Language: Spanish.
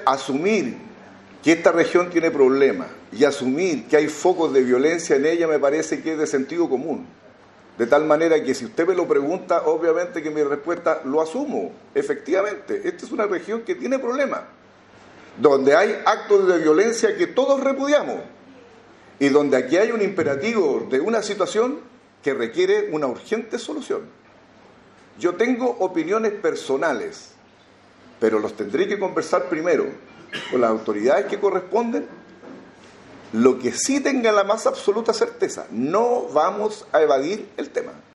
asumir que esta región tiene problemas y asumir que hay focos de violencia en ella me parece que es de sentido común. De tal manera que si usted me lo pregunta, obviamente que mi respuesta lo asumo. Efectivamente, esta es una región que tiene problemas, donde hay actos de violencia que todos repudiamos y donde aquí hay un imperativo de una situación que requiere una urgente solución. Yo tengo opiniones personales, pero los tendré que conversar primero con las autoridades que corresponden. Lo que sí tenga la más absoluta certeza, no vamos a evadir el tema.